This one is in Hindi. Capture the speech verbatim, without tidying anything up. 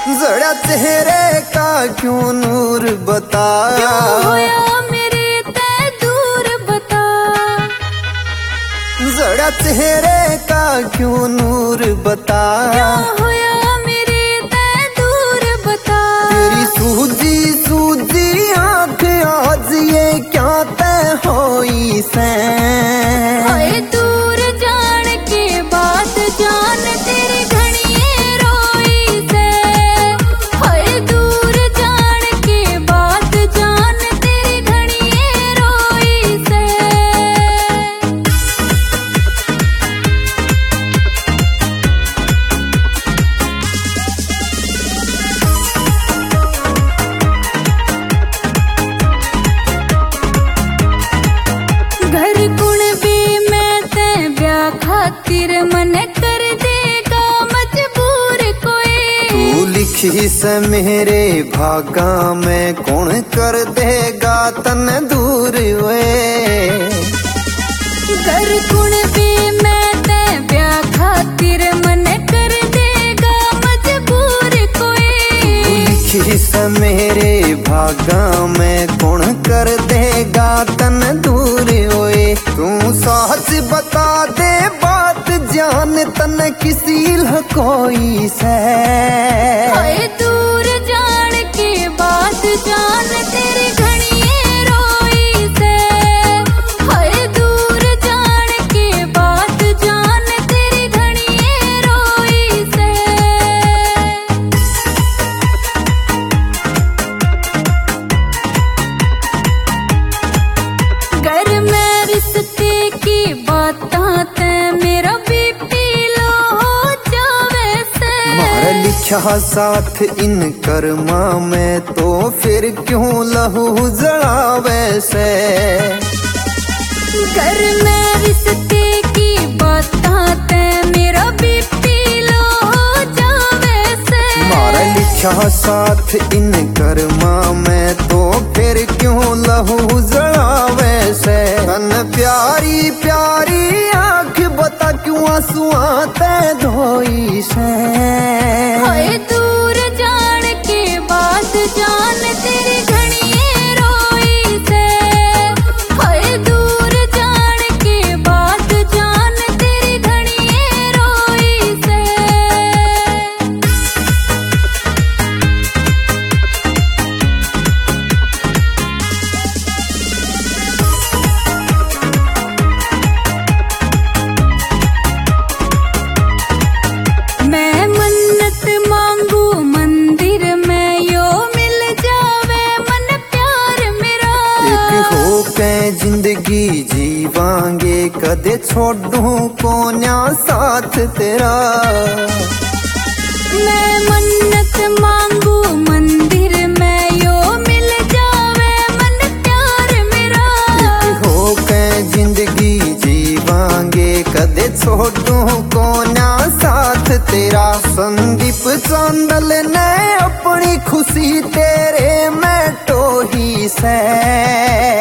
जरा चेहरे का क्यों नूर बता, क्यों होया मेरे ते दूर बता। जरा चेहरे का क्यों नूर बता, क्यों होया मेरे ते दूर बता। तेरी सूजी सूजी आँख आज ये क्या तय होई से। हाय दूर जान के बात जान तेरी घड़िए रोई से। हाय दूर जान के बात जान तेरी घड़िए रोई से। घर गुण भी मैं ते ब्याह खातिर मन कर देगा मजबूर कोई। तू लिखी से मेरे भागा में कौन कर देगा तन दूर वे। घर गुण भी मैं ते ब्याह खातिर मन कर देगा मजबूर कोई। लिखी से मेरे भागा में कौन कर देगा तन दूर होए। तू सच बता दे बात जान तन किसी कोई से। हाय दूर जान के बात जान तेरी घड़िए रोई से। हाय दूर जान के बात जान तेरी घड़िए रोई से। घर में रिश्ते की बातां ते मेरा बीपी लो हो जावे से। मारा लिखा साथ इन कर्मा में तो फिर क्यों लहू जलावे से। घर में रिश्ते की बातां ते मेरा बीपी लो हो जावे से। मारा लिखा साथ इन कर्मा में तो फिर क्यों लहू जलावे से। तन प्यारी प्यारी आँख बता क्यों आंसुआ ते धोई से। हाय दूर जान के बात जान तेरी घड़िए रोई से। हाय दूर जान के बात जान तेरी घड़िए रोई से। मैं मन्नत मांगू मंदिर में यो मिल जावे मन प्यार मेरा। एक हो के जिंदगी जीवांगे कदे छोड़ू कोन्या साथ तेरा। मैं मन्नत मांगू मंदिर में यो मिल जावे मन प्यार मेरा। एक हो के जिंदगी जीवांगे कदे छोड़ू कोन्या साथ तेरा। संदीप चांदल ने अपनी खुशी तेरे में टोही से।